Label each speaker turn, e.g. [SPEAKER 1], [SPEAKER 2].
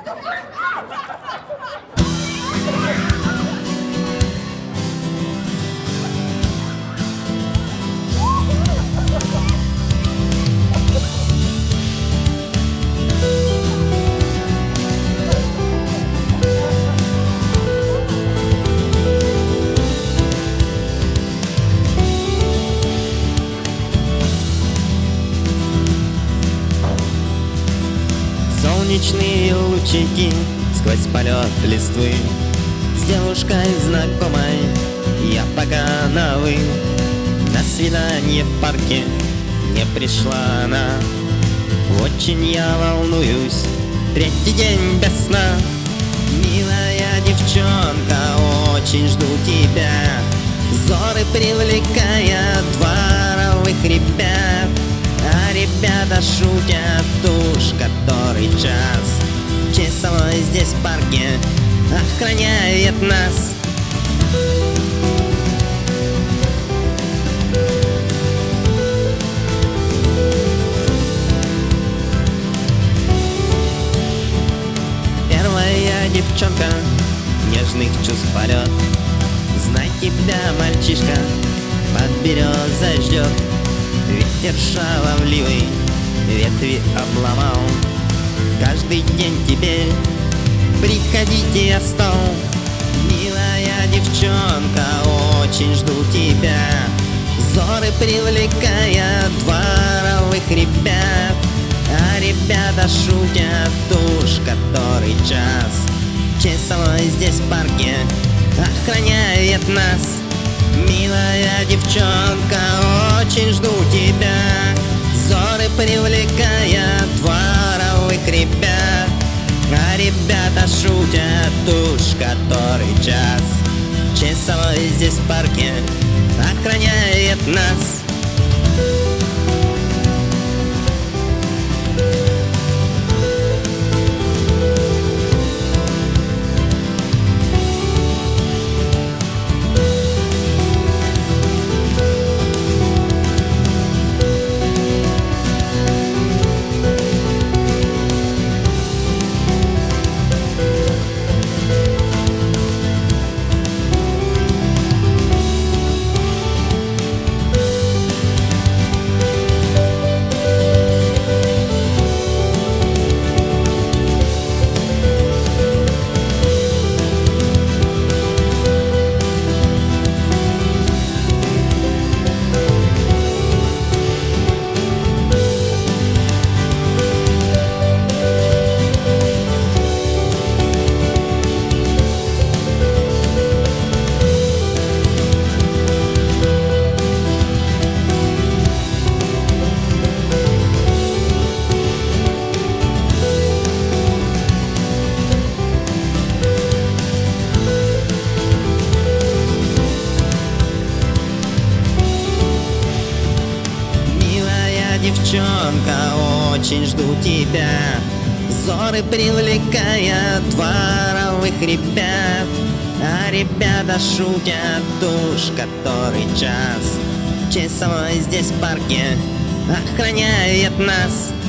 [SPEAKER 1] Солнечные лучики сквозь полет листвы. С девушкой знакомой я пока на «вы». На свидание в парке не пришла она. Очень я волнуюсь, третий день без сна. Милая девчонка, очень жду тебя. Зоры привлекая дворовых ребят. А ребята шутят уж который час. Часовой здесь в парке охраняет нас. Первая девчонка нежных чувств полет. Знай тебя, мальчишка, под березой ждет. Ветер шаловливый ветви обломал. Каждый день теперь приходите я стал. Милая девчонка, очень жду тебя. Зоры привлекая дворовых ребят. А ребята шутят уж который час. Часовой здесь в парке охраняет нас. Милая девчонка, очень жду тебя. Зоры привлекая дворовых ребят. А ребята шутят уж который час. Часовой здесь в парке охраняет нас. Девчонка, очень жду тебя. Зоры привлекая дворовых ребят. А ребята шутят уж который час. Часовой здесь в парке охраняет нас.